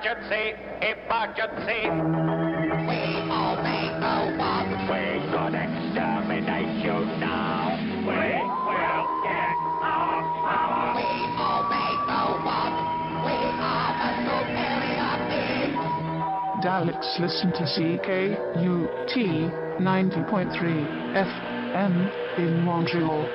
Emergency! Emergency! We obey no one. We're gonna exterminate you now. We will get our power. We obey no one. We are the superior beings. Daleks listen to CKUT 90.3 FM in Montreal.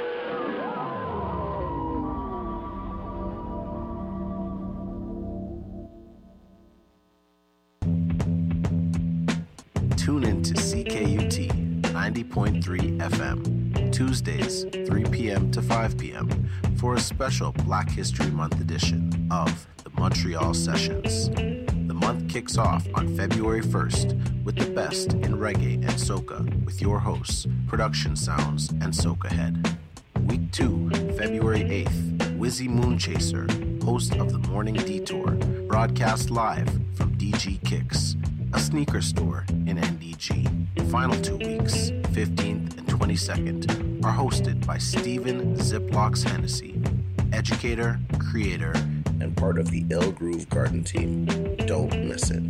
Tune in to CKUT 90.3 FM, Tuesdays, 3 p.m. to 5 p.m. for a special Black History Month edition of the Montreal Sessions. The month kicks off on February 1st with the best in reggae and soca with your hosts, Production Sounds and Soca Head. Week 2, February 8th, Wizzy Moonchaser, host of The Morning Detour, broadcast live from DG Kicks, a sneaker store in NDG. The final 2 weeks, 15th and 22nd, are hosted by Stephen Ziplocks Hennessy, educator, creator, and part of the Ill Groove Garden team. Don't miss it.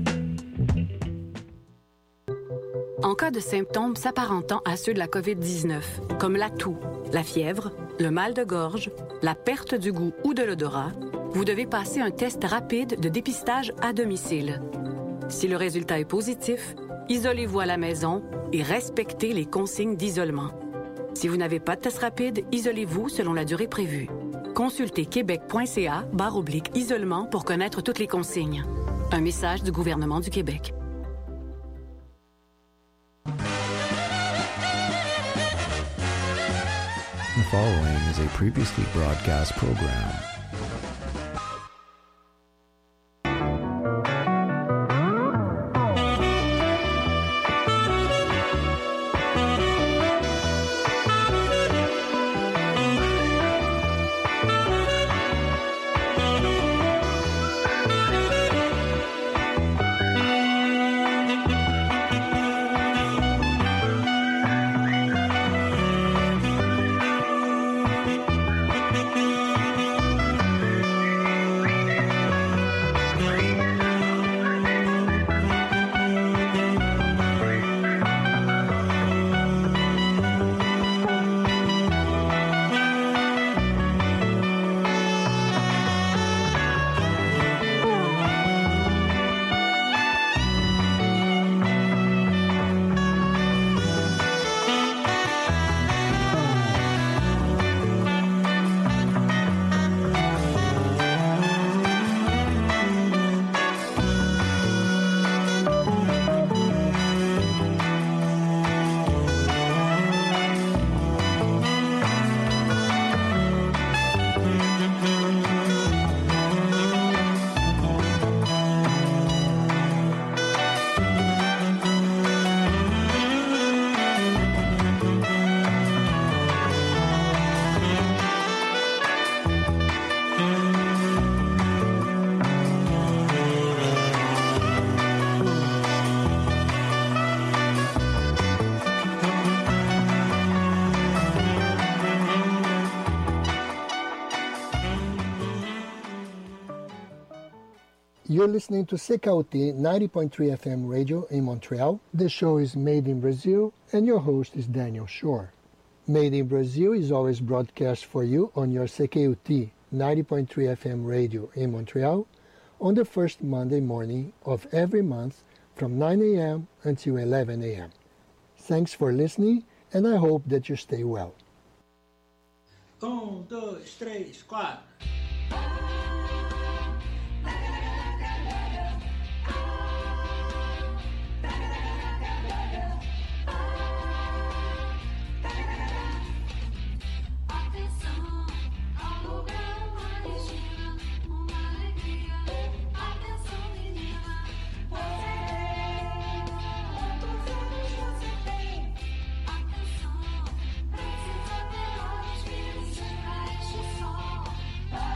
En cas de symptômes s'apparentant à ceux de la COVID-19, comme la toux, la fièvre, le mal de gorge, la perte du goût ou de l'odorat, vous devez passer un test rapide de dépistage à domicile. Si le résultat est positif, isolez-vous à la maison et respectez les consignes d'isolement. Si vous n'avez pas de test rapide, isolez-vous selon la durée prévue. Consultez québec.ca/isolement pour connaître toutes les consignes. Un message du gouvernement du Québec. The following is a previously broadcast program. You're listening to CKUT 90.3 FM radio in Montreal. The show is Made in Brazil, and your host is Daniel Shore. Made in Brazil is always broadcast for you on your CKUT 90.3 FM radio in Montreal on the first Monday morning of every month from 9 a.m. until 11 a.m. Thanks for listening, and I hope that you stay well. 1, 2, 3, 4. Bye.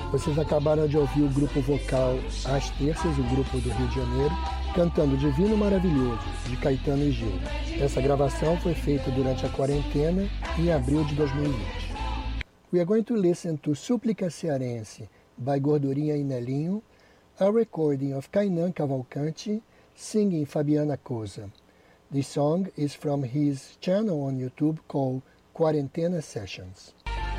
Vocês acabaram de ouvir o grupo vocal As Terças, o grupo do Rio de Janeiro, cantando Divino Maravilhoso, de Caetano e Gil. Essa gravação foi feita durante a quarentena, em abril de 2020. We are going to listen to Súplica Cearense, by Gordurinha e Nelinho, a recording of Kainan Cavalcante, singing Fabiana Cosa. This song is from his channel on YouTube called Quarentena Sessions.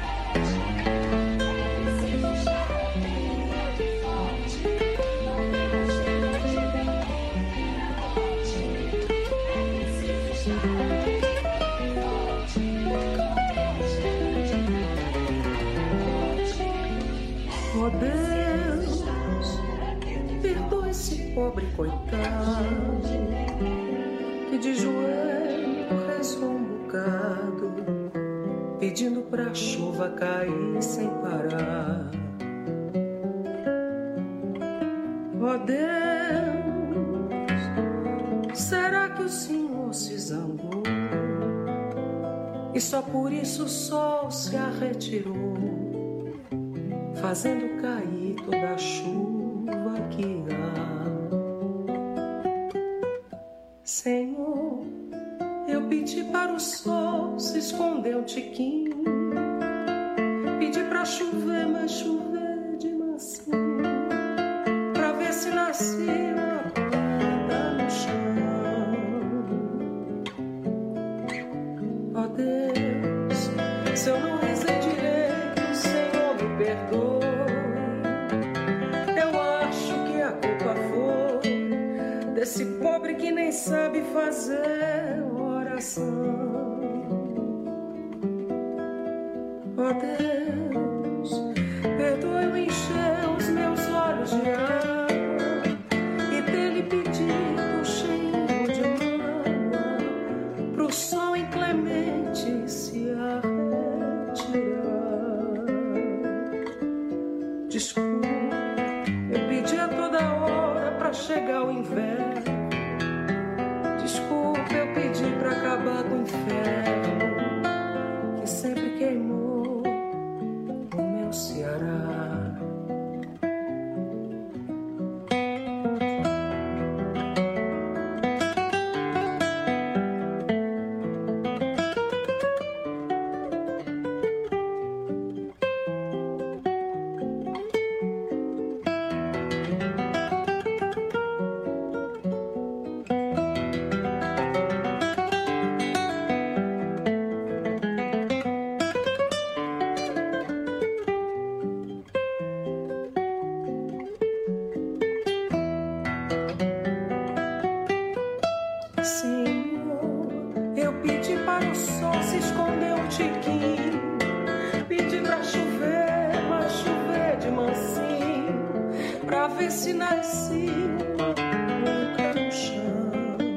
Oh Deus, perdoa esse pobre coitado que de joelho rezou um bocado, pedindo pra chuva cair sem parar. Oh Deus, será que o Senhor se zangou e só por isso o sol se arretirou, fazendo cair toda a chuva que há? Senhor, eu pedi para o sol se esconder um tiquinho, pedi para chover, mas chover de mansinho, pra ver se nascia uma planta no chão. Ó Deus, se eu não rezei direito, o Senhor me perdoe. Eu acho que a culpa foi desse pobre que nem sabe fazer oração. Ó Deus, perdoe eu encher os meus olhos de água e ter-lhe pedido cheio de mágoa pro sol inclemente se retirar. Desculpa, eu pedi a toda hora pra chegar o inverno. Desculpa, eu pedi pra acabar com o inferno que sempre queimou o meu Ceará. Senhor, eu pedi para o sol se esconder um tiquinho, pedi pra chover, mas chover de mansinho, pra ver se nascia uma planta no chão.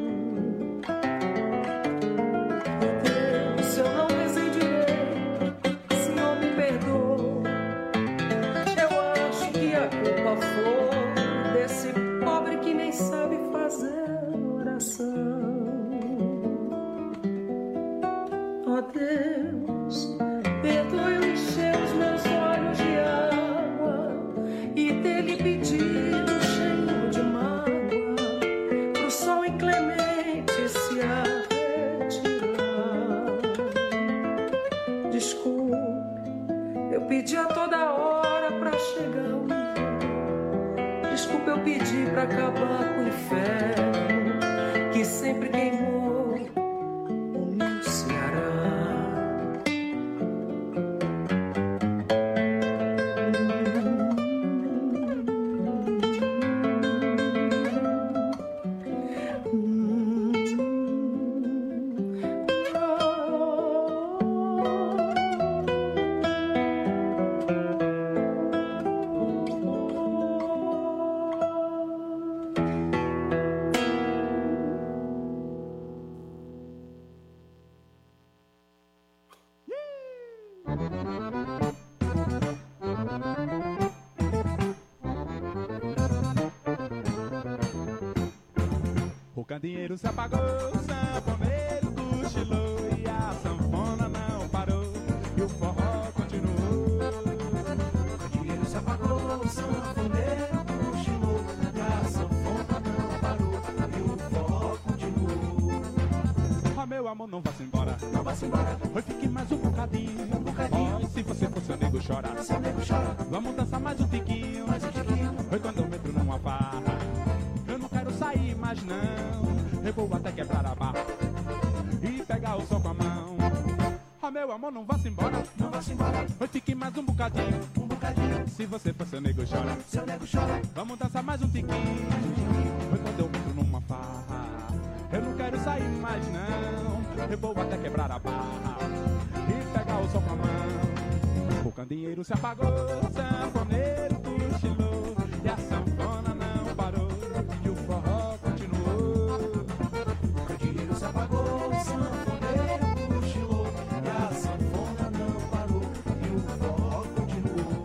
Deus, se eu não rezei direito, Senhor me perdoa. Eu acho que a culpa foi desse pobre que nem sabe fazer oração. Ó Deus, perdoe eu encher os meus olhos de água e ter-lhe pedido cheio de mágoa pro sol inclemente se retirar. Desculpe, eu pedi a toda hora pra chegar o inverno. Desculpe, eu pedi pra acabar com o inferno que sempre queimou o meu Ceará. O candeeiro se apagou, o sanfoneiro cochilou e a sanfona não parou e o forró continuou. O candeeiro se apagou. Oi, fique mais um bocadinho. Oi, se você for seu nego chora. Vamos dançar mais um tiquinho. Oi, quando eu entro numa farra, eu não quero sair mais não. Eu vou até quebrar a barra e pegar o sol com a mão. Oh, meu amor, não vá-se embora. Oi, fique mais um bocadinho. Se você for seu nego chora. Vamos dançar mais um tiquinho. Oi, quando eu entro numa farra, eu não quero sair mais não. Eu vou até quebrar a barra e pegar o sol com a mão. O candeeiro se apagou, o sanfoneiro cochilou e a sanfona não parou e o forró continuou. O candeeiro se apagou, o sanfoneiro cochilou e a sanfona não parou e o forró continuou.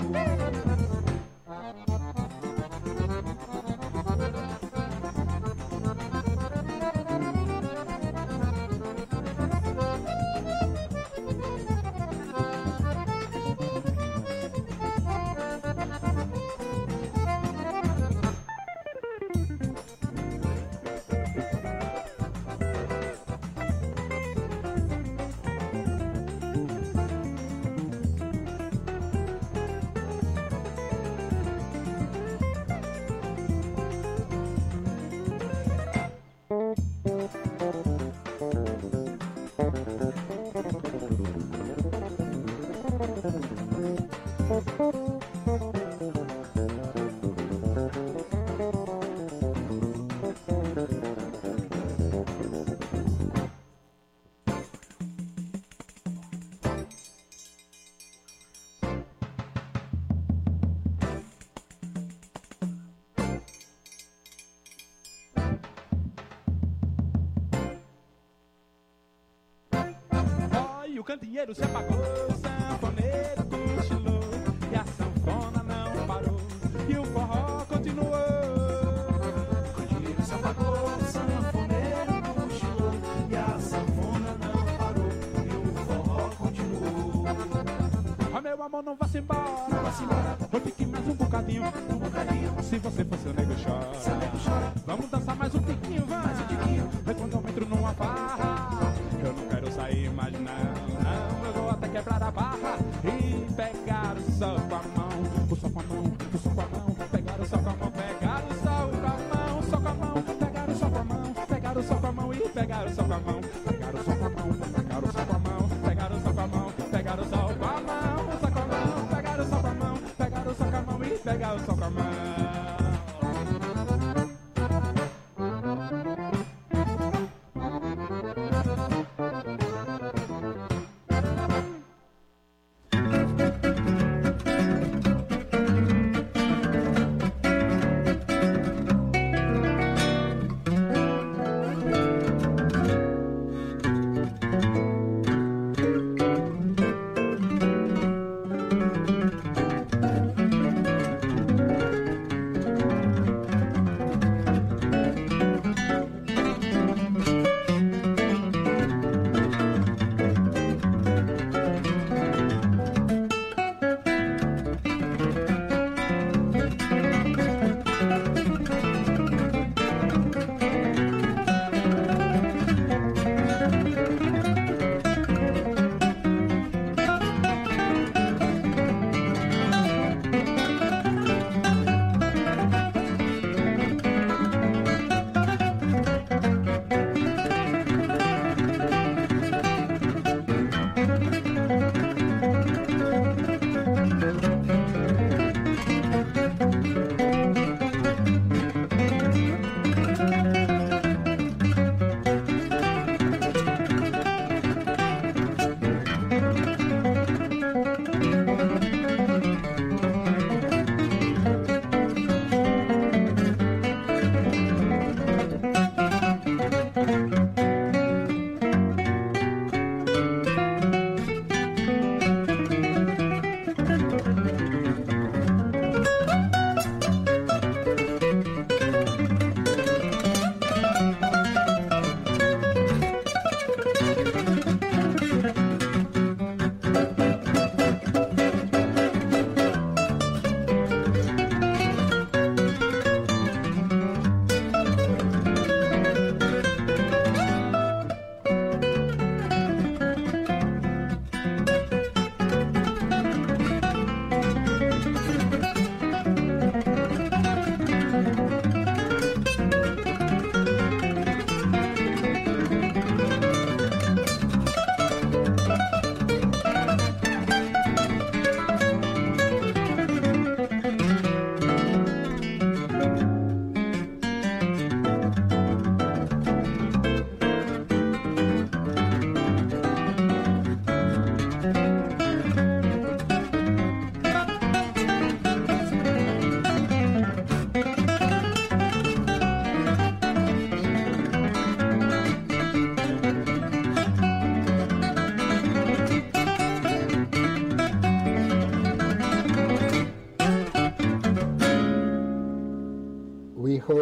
O candeeiro se apagou, o sanfoneiro cochilou e a sanfona não parou e o forró continuou. O candeeiro se apagou, o sanfoneiro cochilou e a sanfona não parou e o forró continuou. Oh, meu amor, não vá-se embora, eu fique mais um bocadinho. Se você for seu nego chora. Vamos dançar mais um tiquinho, vai. É quando eu entro numa farra, eu não quero sair mais não. Eu vou até quebrar a barra e pegar o sol com a mão. O sol com a mão, o sol com a mão. Pegar o sol com a mão, pegar o sol com a mão. O sol com a mão, pegar o sol com a mão. Pegar o sol com a mão e pegar o sol com a mão. Pegar o sol com a mão, pegar o sol com a mão. Pegar o sol com a mão, pegar o sol com a mão. O sol com a mão, pegar o sol com a mão. Pegar o sol com a mão e pegar o sol com a mão.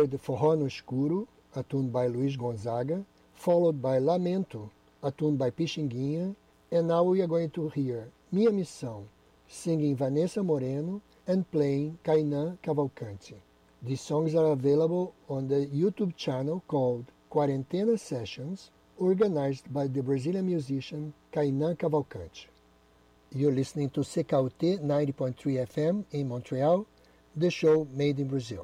heard Forró no Escuro, a tune by Luiz Gonzaga, followed by Lamento, a tune by Pixinguinha, and now we are going to hear Minha Missão, singing Vanessa Moreno and playing Kainan Cavalcante. These songs are available on the YouTube channel called Quarentena Sessions, organized by the Brazilian musician Kainan Cavalcante. You're listening to CKUT 90.3 FM in Montreal, the show made in Brazil.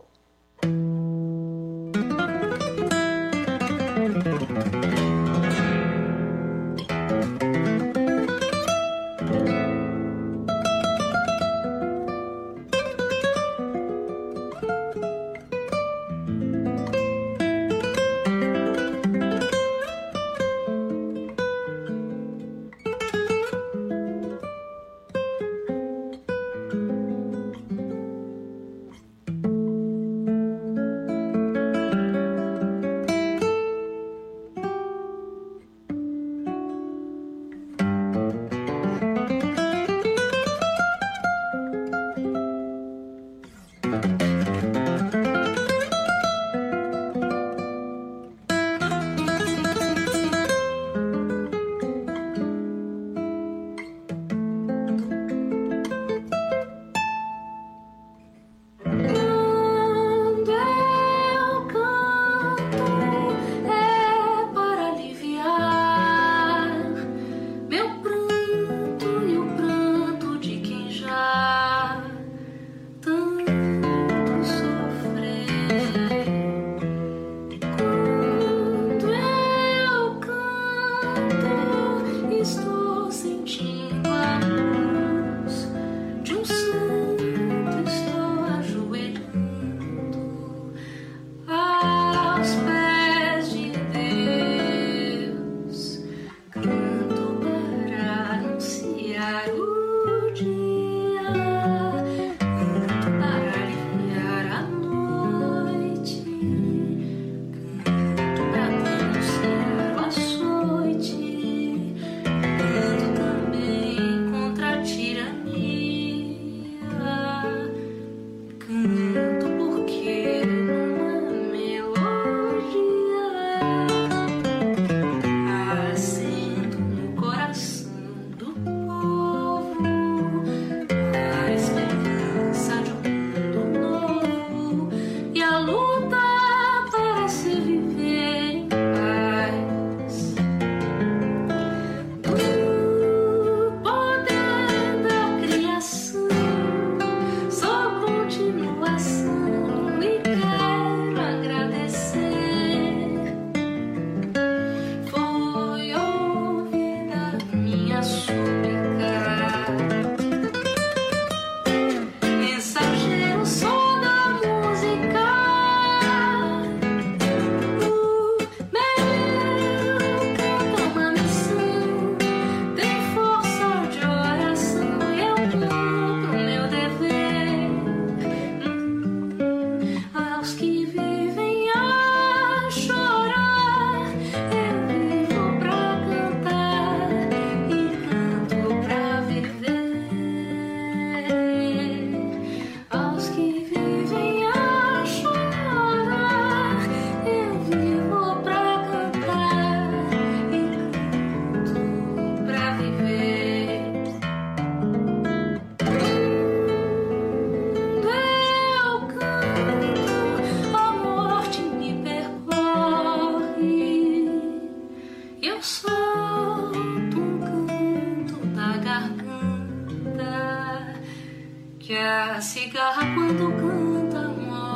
A cigarra quando canta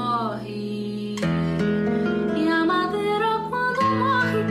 morre, e a madeira quando morre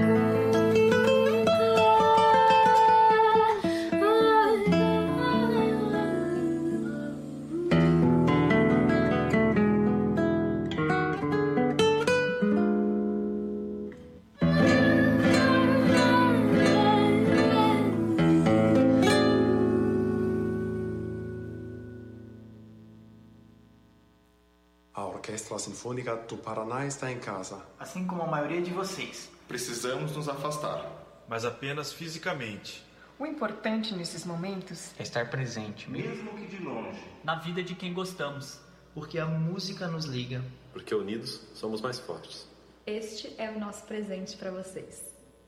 A Orquestra Sinfônica do Paraná está em casa. Assim como a maioria de vocês. Precisamos nos afastar, mas apenas fisicamente. O importante nesses momentos é estar presente, mesmo que de longe, na vida de quem gostamos. porque a música nos liga. Porque unidos somos mais fortes. Este é o nosso presente para vocês.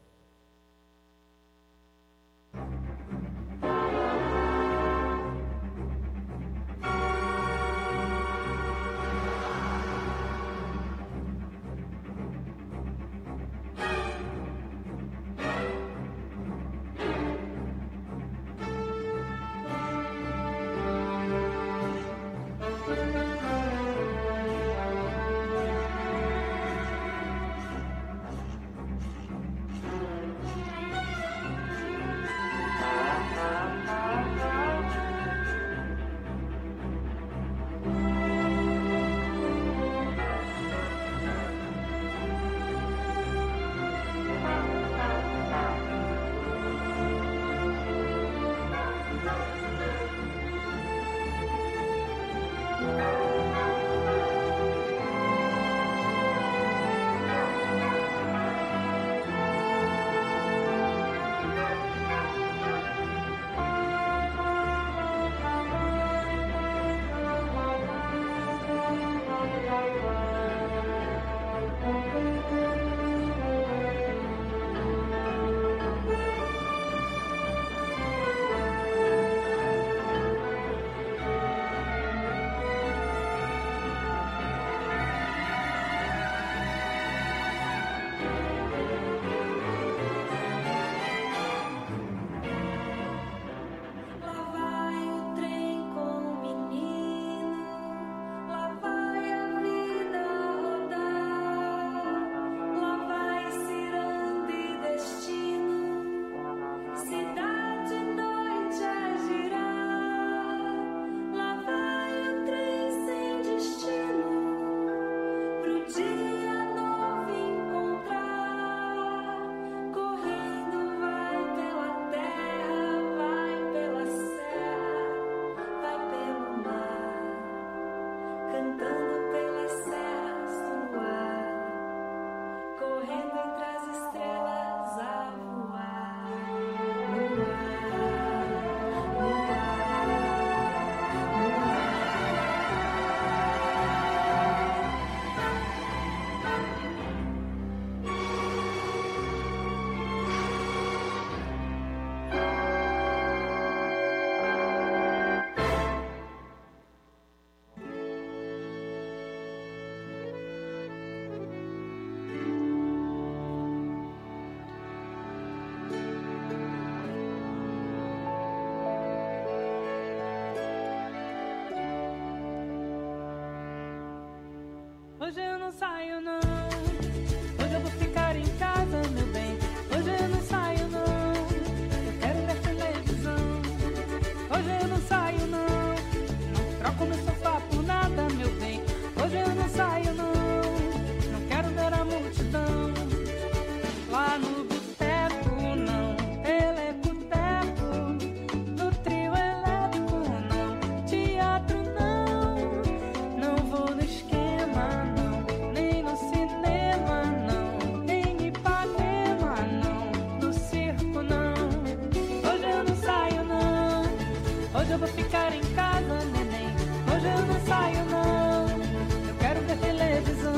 Hoje eu não saio não, hoje eu vou ficar em casa, meu bem. Hoje eu não saio não, eu quero ver televisão. Hoje eu não saio não, não troco meu sofá por nada, meu bem. Hoje eu não saio não, não quero ver a multidão. Lá no boteco não, ele é boteco. No trio elétrico não, teatro não. Não vou no esquema não, nem no cinema não, nem Ipanema não, no circo não. Hoje eu não saio não, hoje eu vou ficar em casa, neném. Hoje eu não saio não, eu quero ver televisão.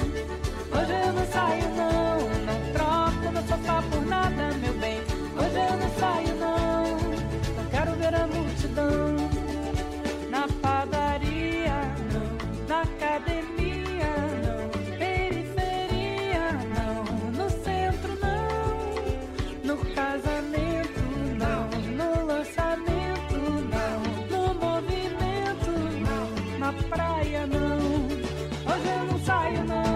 Hoje eu não saio não, não troco meu sofá por nada, meu bem. Hoje eu não saio não, não quero ver a multidão. Na padaria não, na academia não, periferia não, no centro não, no casamento não, no lançamento não, no movimento não, na praia não. Hoje eu não saio não.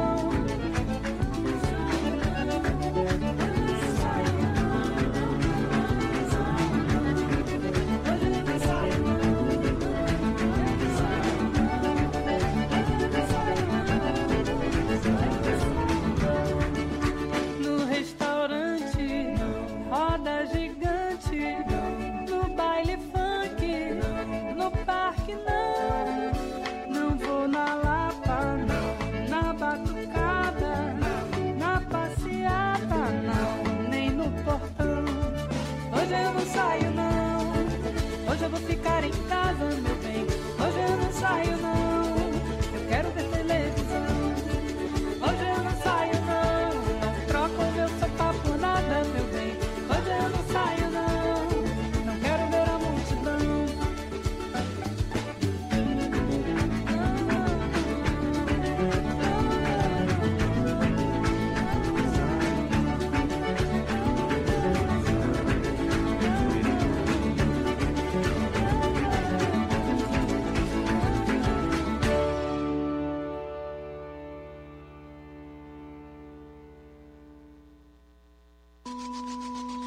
No restaurante, roda gigante, no baile funk, no parque não. Não vou na Lapa não, na batucada não, na passeata não, nem no portão. Hoje eu não saio não, hoje eu vou ficar em casa, meu bem. Hoje eu não saio não,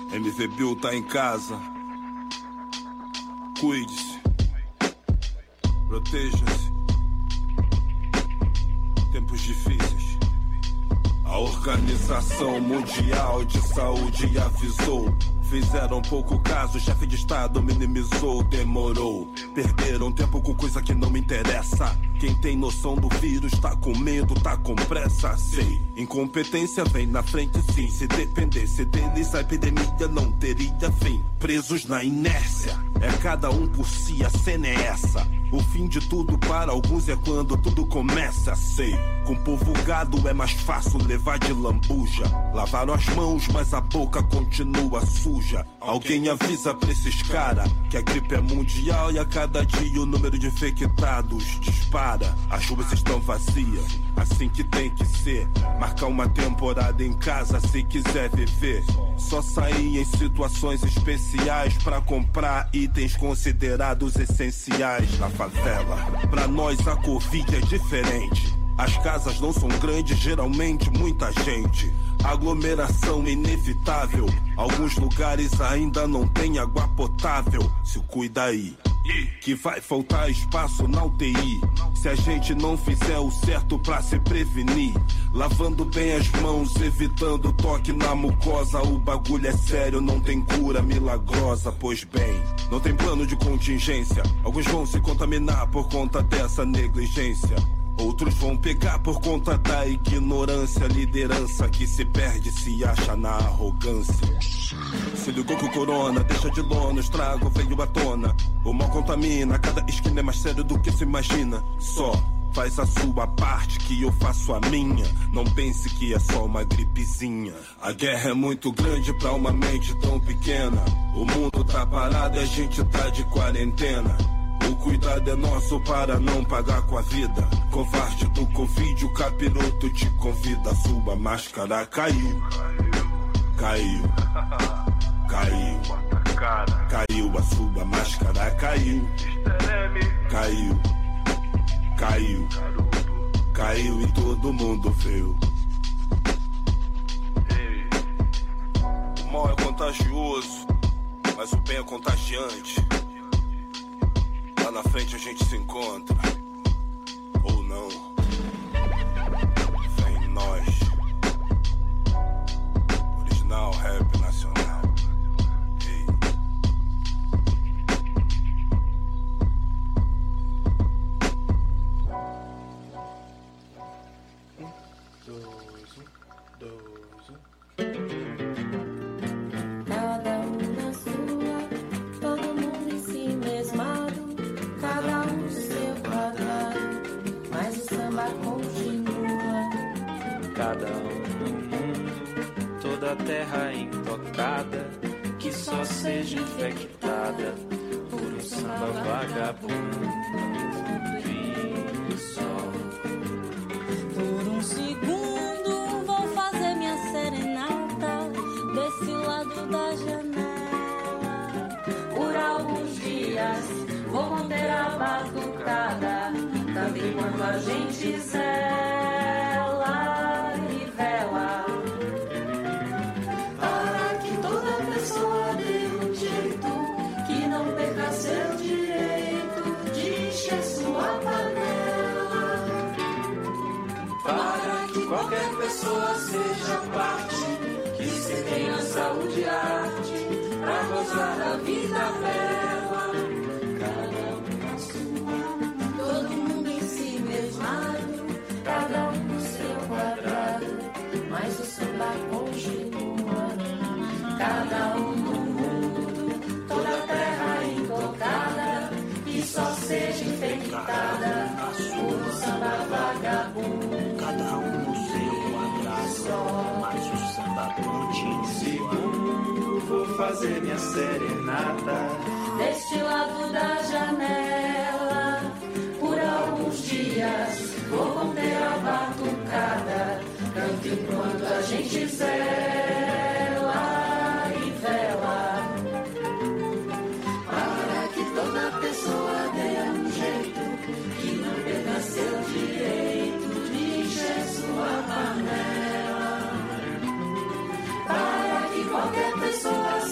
MV Bill tá em casa. Cuide-se. Proteja-se. Tempos difíceis. A Organização Mundial de Saúde avisou. Fizeram pouco caso, o chefe de estado minimizou, demorou. Perderam tempo com coisa que não me interessa. Quem tem noção do vírus tá com medo, tá com pressa, sei. Incompetência vem na frente sim. Se dependesse deles a epidemia não teria fim. Presos na inércia, é cada um por si, a cena é essa. O fim de tudo para alguns é quando tudo começa, sei. Com povo gado é mais fácil levar de lambuja. Lavaram as mãos, mas a boca continua suja. Alguém avisa pra esses cara que a gripe é mundial e a cada dia o número de infectados dispara. As ruas estão vazias, assim que tem que ser. Marcar uma temporada em casa se quiser viver. Só sair em situações especiais pra comprar itens considerados essenciais na favela. Pra nós a Covid é diferente. As casas não são grandes, geralmente muita gente. Aglomeração inevitável. Alguns lugares ainda não tem água potável. Se cuida aí, que vai faltar espaço na UTI. Se a gente não fizer o certo pra se prevenir. Lavando bem as mãos, evitando toque na mucosa. O bagulho é sério, não tem cura milagrosa. Pois bem, não tem plano de contingência. Alguns vão se contaminar por conta dessa negligência. Outros vão pegar por conta da ignorância. Liderança que se perde, se acha na arrogância. Se ligou que o corona deixa de lona, o estrago veio à tona. O mal contamina, cada esquina é mais sério do que se imagina. Só faz a sua parte que eu faço a minha. Não pense que é só uma gripezinha. A guerra é muito grande pra uma mente tão pequena. O mundo tá parado e a gente tá de quarentena. O cuidado é nosso para não pagar com a vida. Covarde do Covid, o capiroto te convida. Sua máscara caiu. Caiu. Caiu. Caiu, a sua máscara caiu. Caiu. Caiu. Caiu e todo mundo viu. O mal é contagioso, mas o bem é contagiante. Lá na frente a gente se encontra. Ou não. Vem nós. Original Rap Nacional. Hey. Cada um na sua, todo mundo em si mesmado, cada um no seu quadrado, mas o samba continua. Cada um no mundo, toda a terra intocada, que só seja infectada por um samba vagabundo. E só por um segundo vou fazer minha serenata desse lado da janela. Por alguns dias vou manter a batucada, tanto enquanto a gente zela e vela, para que toda pessoa dê um jeito, que não perca seu direito de encher sua panela, para que qualquer pessoa seja parte, que se tenha saúde e arte, pra gozar da vida bela. Cada um na sua, todo mundo em si mesmado, cada um no seu quadrado, mas o samba continua. Cada um no mundo, toda a terra intocada, que só seja infectada por um samba vagabundo. Cada um no seu quadrado, mas o samba continua. Segundo, vou fazer minha serenata deste lado da janela. Por alguns dias vou conter a batucada, tanto enquanto a gente zela e vela, para que toda pessoa dê um jeito, que não perca seu direito de encher sua panela, para que qualquer pessoa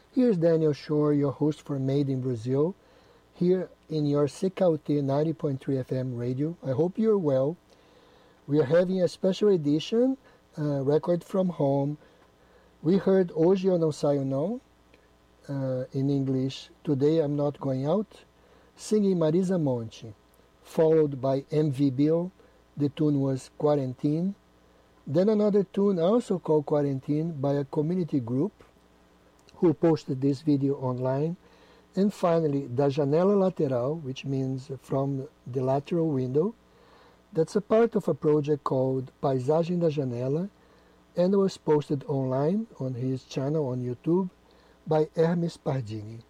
Here's Daniel Shore, your host for Made in Brazil, here in your CKUT 90.3 FM radio. I hope you're well. We are having a special edition, record from home. We heard Hoje Eu Não Saio Não, in English, Today I'm Not Going Out, singing Marisa Monte, followed by MV Bill. The tune was Quarantine. Then another tune also called Quarantine by a community group who posted this video online. And finally, Da Janela Lateral, which means from the lateral window. That's a part of a project called Paisagem da Janela and was posted online on his channel on YouTube by Hermes Pardini.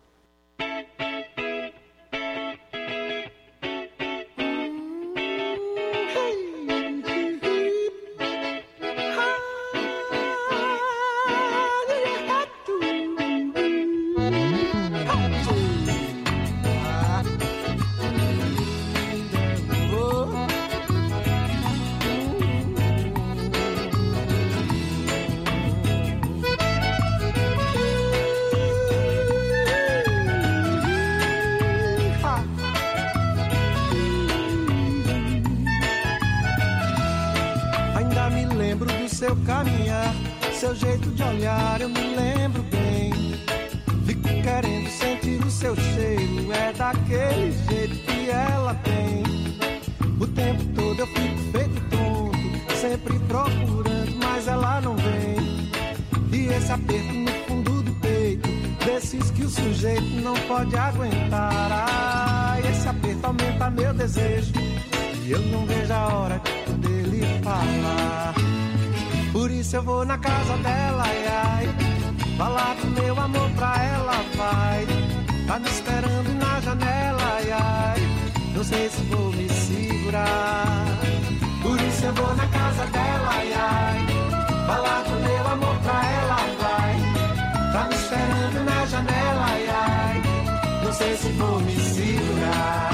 Seu caminhar, seu jeito de olhar, eu me lembro bem. Fico querendo sentir o seu cheiro, é daquele jeito que ela tem. O tempo todo eu fico feito tonto, sempre procurando, mas ela não vem. E esse aperto no fundo do peito, desses que o sujeito não pode aguentar. Ah, esse aperto aumenta meu desejo, e eu não vejo a hora de poder lhe falar. Por isso eu vou na casa dela, ai, ai, falar do meu amor pra ela, vai. Tá me esperando na janela, ai, ai, não sei se vou me segurar. Por isso eu vou na casa dela, ai, ai, falar do meu amor pra ela, vai. Tá me esperando na janela, ai, ai, não sei se vou me segurar.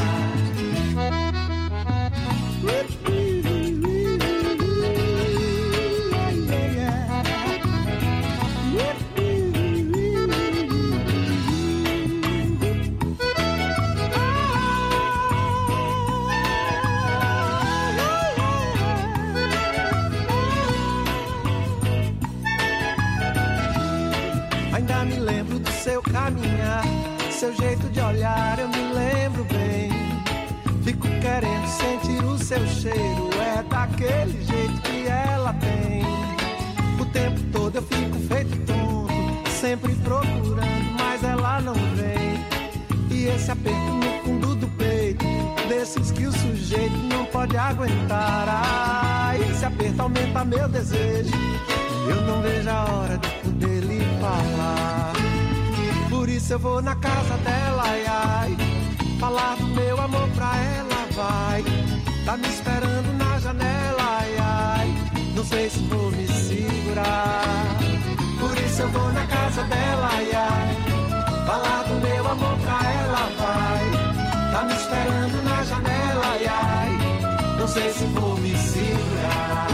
Seu caminhar, seu jeito de olhar, eu me lembro bem. Fico querendo sentir o seu cheiro, é daquele jeito que ela tem. O tempo todo eu fico feito tonto, sempre procurando, mas ela não vem. E esse aperto no fundo do peito, desses que o sujeito não pode aguentar. Ah, esse aperto aumenta meu desejo, e eu não vejo a hora de poder lhe falar. Por isso eu vou na casa dela, ai, ai, falar do meu amor pra ela, vai. Tá me esperando na janela, ai, ai, não sei se vou me segurar. Por isso eu vou na casa dela, ai, ai, falar do meu amor pra ela, vai. Tá me esperando na janela, ai, ai, não sei se vou me segurar.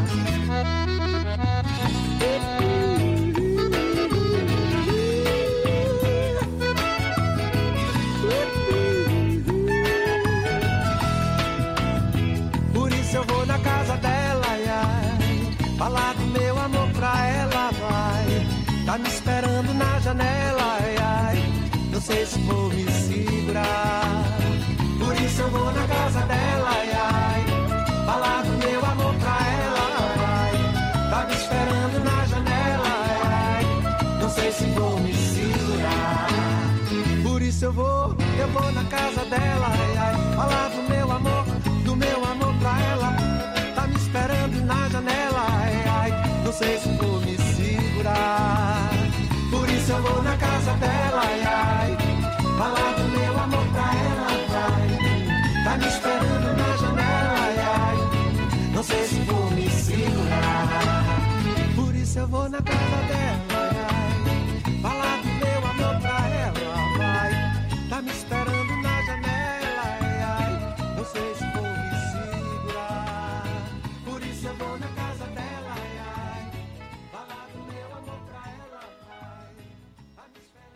Eu vou na casa dela, ai, ai, falar do meu amor pra ela, vai. Tá me esperando na janela, ai, ai, não sei se vou me segurar. Por isso eu vou na casa dela, ai, ai, falar do meu amor pra ela, vai. Tá me esperando na janela, ai, ai, não sei se vou me segurar. Por isso eu vou na casa dela, ai, ai, falar do meu amor pra ela. Tá me esperando na janela, ai, ai, não sei se vou me segurar. Por isso eu vou na casa dela, ai, ai, falar do meu amor pra ela, vai. Tá me esperando na janela, ai, ai, não sei se vou me segurar. Por isso eu vou na casa dela, ai, ai, falar do meu amor pra ela, vai. Tá me esperando na janela, ai, ai, não sei se vou me segurar. Por isso eu vou na casa dela, ai, ai, falar do meu amor pra ela, vai. Tá me esperando.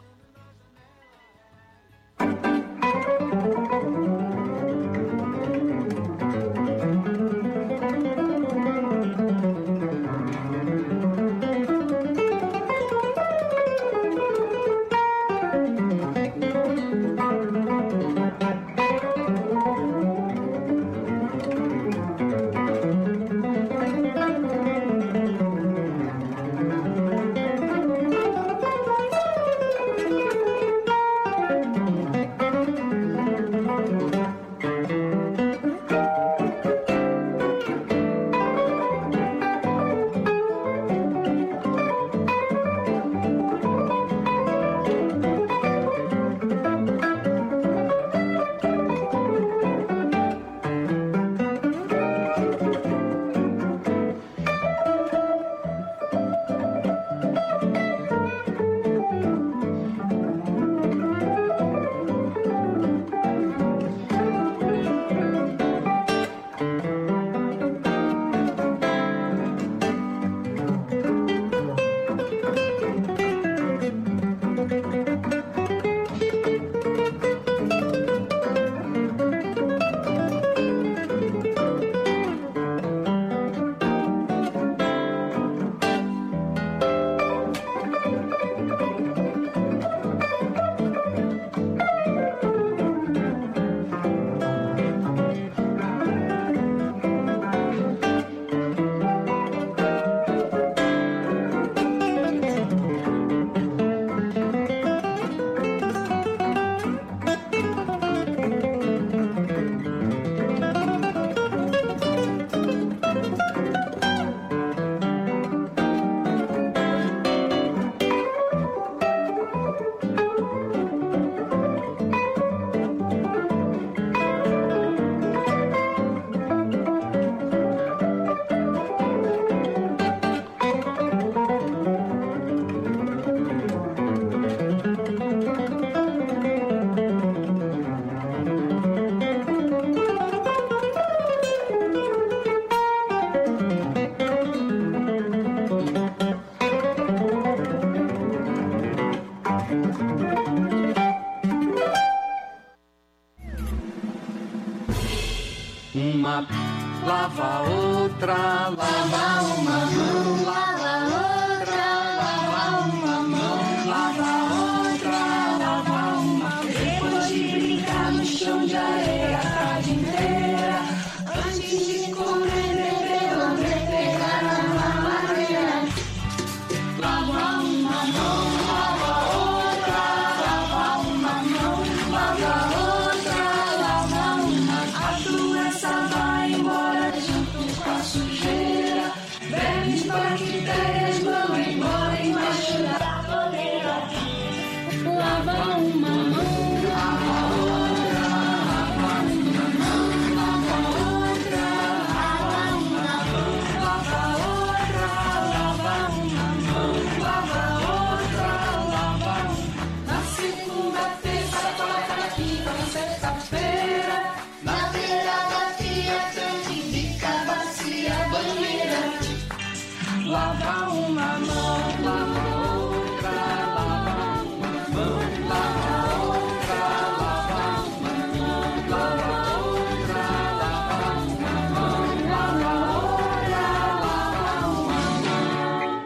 lava outra, lava uma mão, lava outra, lava uma mão, lava outra, lava uma. Depois de brincar no chão de areia a tarde inteira, antes de comer, beber, lamber, pegar na mamadeira, lava uma mão, lava outra, lava uma mão, lava outra, lava uma. A doença vai embora junto com a sujeira, vermes, bactérias vão embora embaixo da banheira. Lava uma mão, lava outra, lava uma mão, lava outra, lava uma mão, lava outra, lava uma mão, lava outra, lava uma. Na segunda-feira, coloca na quinta, na sexta-feira, na beirada fria, tanto indica bacia, banheira. Lava uma mão, lava outra, lava uma mão, lava outra, lava uma mão, lava outra, lava uma mão, lava outra, lava uma mão.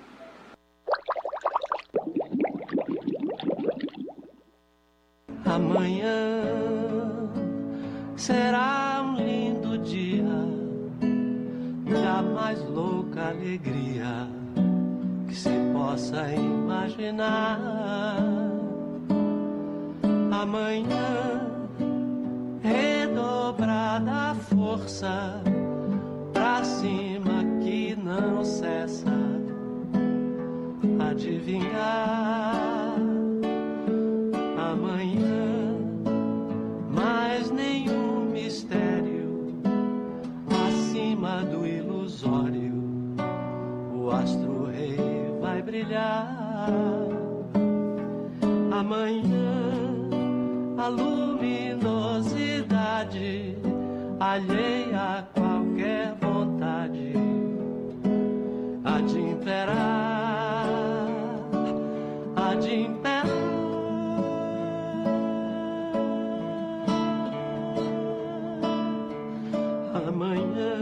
Amanhã será um lindo dia da mais louca alegria que se possa imaginar. Amanhã, redobrada a força, pra cima que não cessa, adivinhar. Amanhã, mais nenhum mistério acima do ilusório, o astro-rei vai brilhar. Amanhã, a luminosidade alheia a qualquer vontade há de imperar, há de imperar. Amanhã,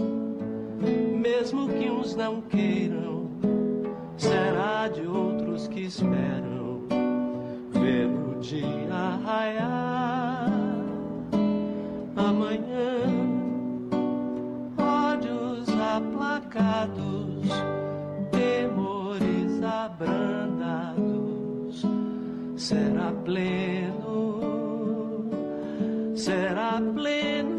mesmo que uns não queiram, será de outros que esperam ver o dia raiar. Amanhã, ódios aplacados, temores abrandados, será pleno, será pleno.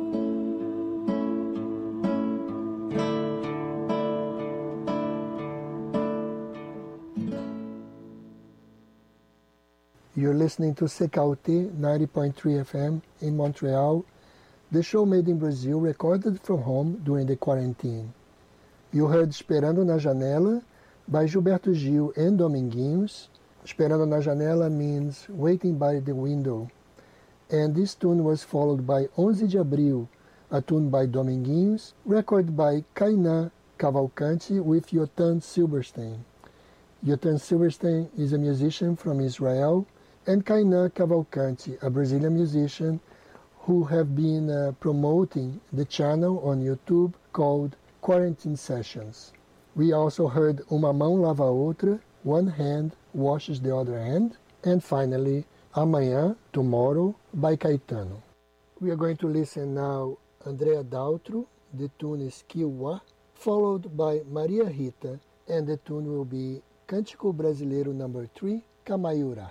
You're listening to Secauti 90.3 FM in Montreal, the show made in Brazil, recorded from home during the quarantine. You heard Esperando na Janela by Gilberto Gil and Dominguinhos. Esperando na Janela means waiting by the window. And this tune was followed by 11 de Abril, a tune by Dominguinhos, recorded by Kainan Cavalcante with Yotan Silberstein. Yotan Silberstein is a musician from Israel, and Kainan Cavalcante, a Brazilian musician who have been promoting the channel on YouTube called Quarantine Sessions. We also heard Uma Mão Lava Outra, One Hand Washes the Other Hand, and finally Amanhã, Tomorrow by Caetano. We are going to listen now Andrea Daltro, the tune is Kiwa, followed by Maria Rita, and the tune will be Cântico Brasileiro No. 3, Camaiurá.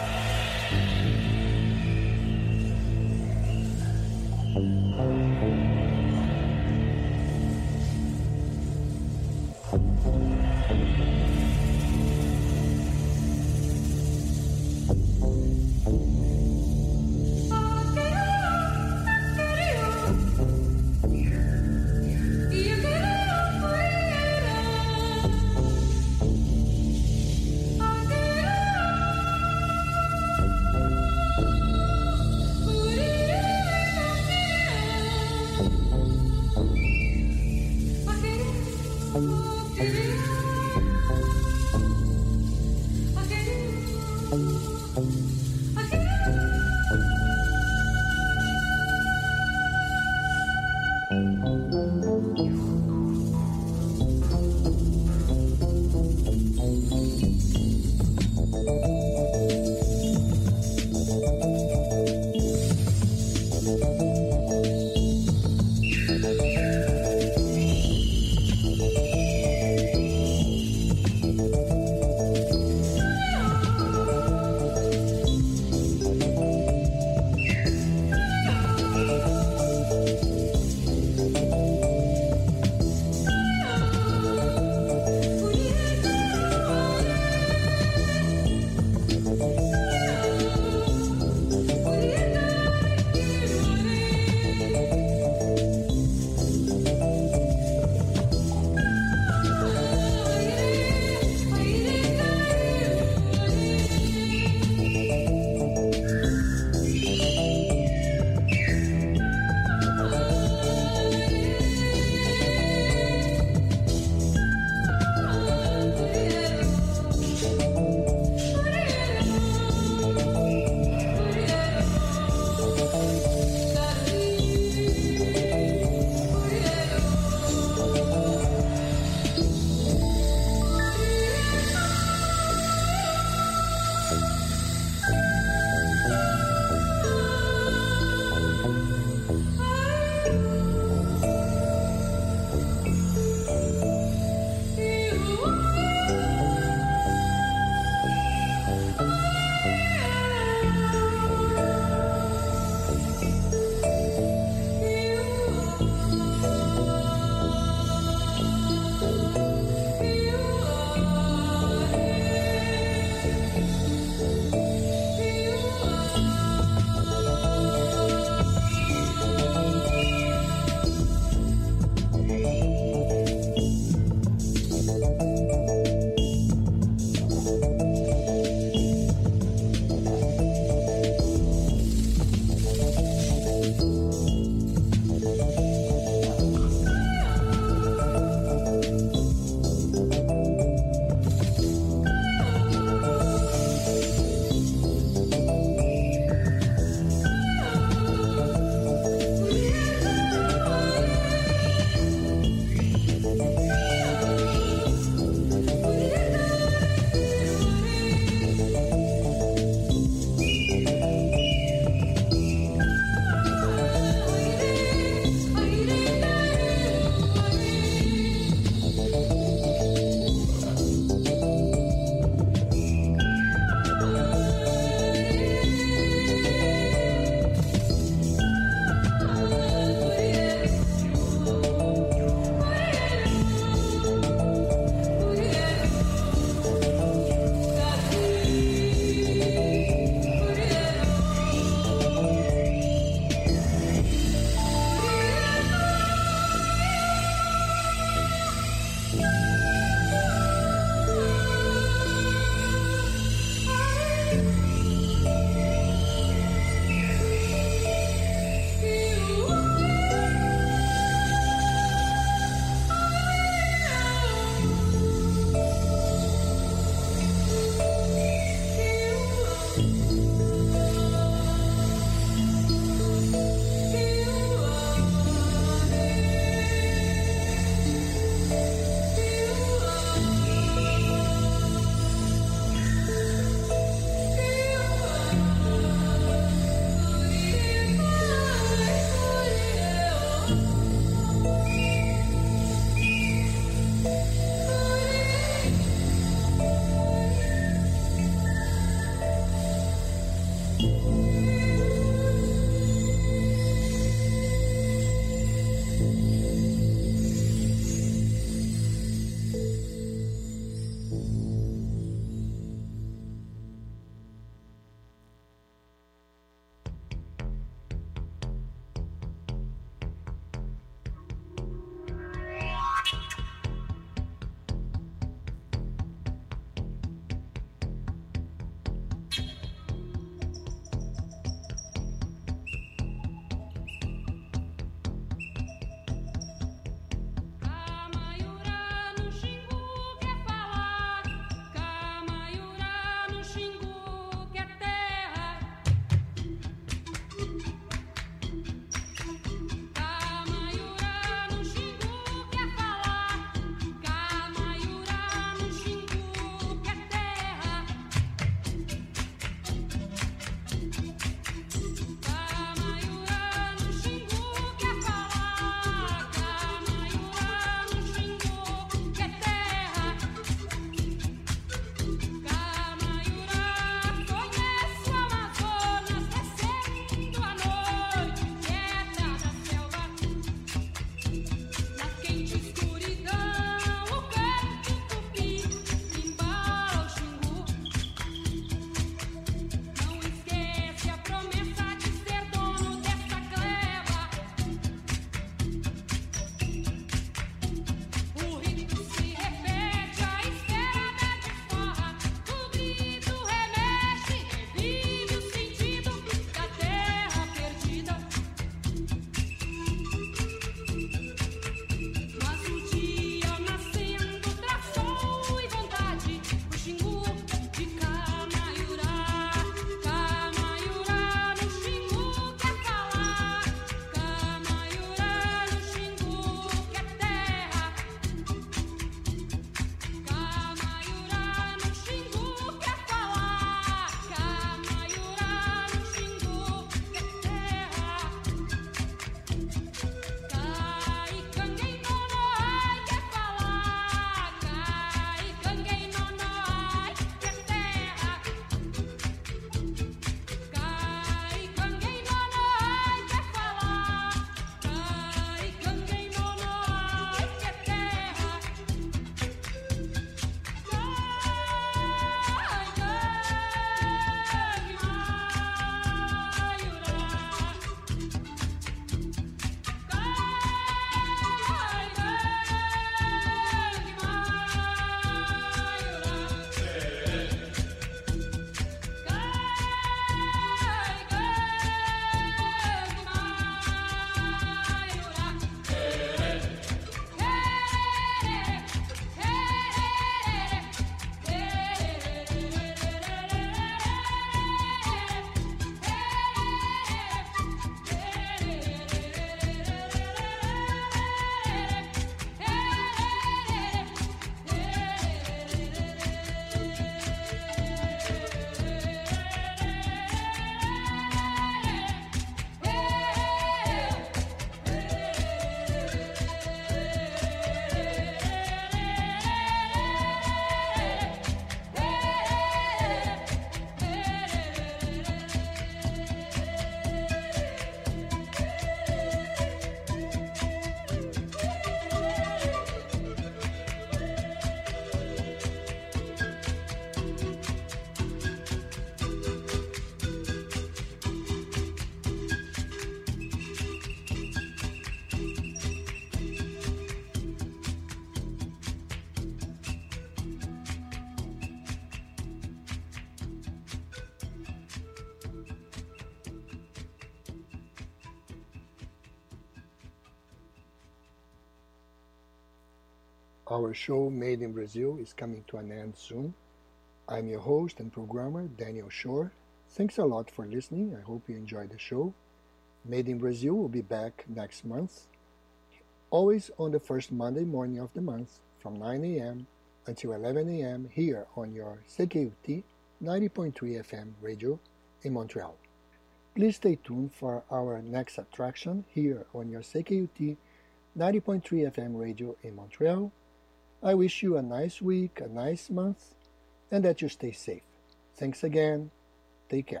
Our show, Made in Brazil, is coming to an end soon. I'm your host and programmer, Daniel Shore. Thanks a lot for listening. I hope you enjoyed the show. Made in Brazil will be back next month, always on the first Monday morning of the month from 9 a.m. until 11 a.m. here on your CKUT 90.3 FM radio in Montreal. Please stay tuned for our next attraction here on your CKUT 90.3 FM radio in Montreal. I wish you a nice week, a nice month, and that you stay safe. Thanks again. Take care.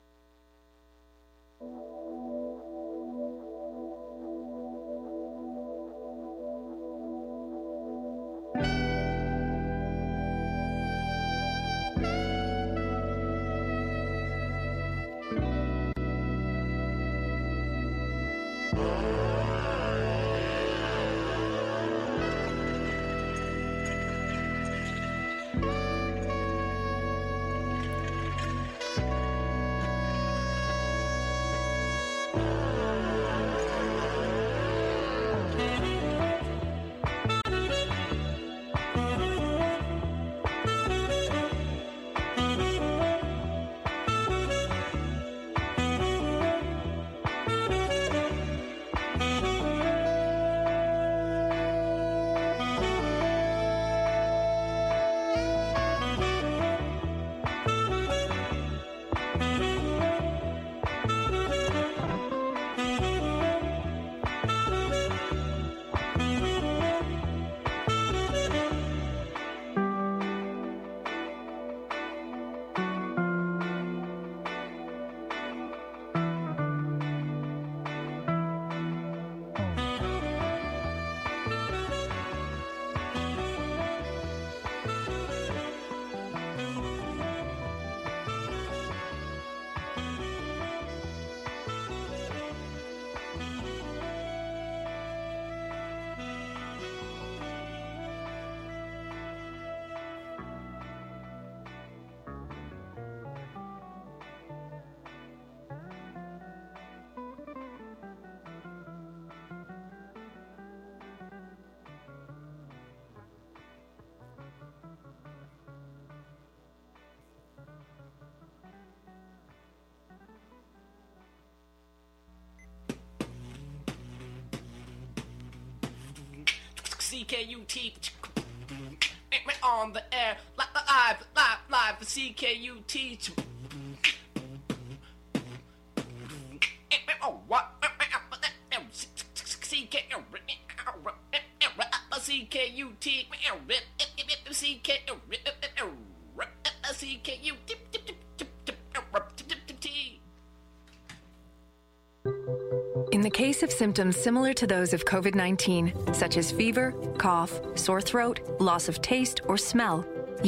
CKUT on the air, live for CKUT. Oh, what? In the case of symptoms similar to those of COVID-19, such as fever, cough, sore throat, loss of taste or smell,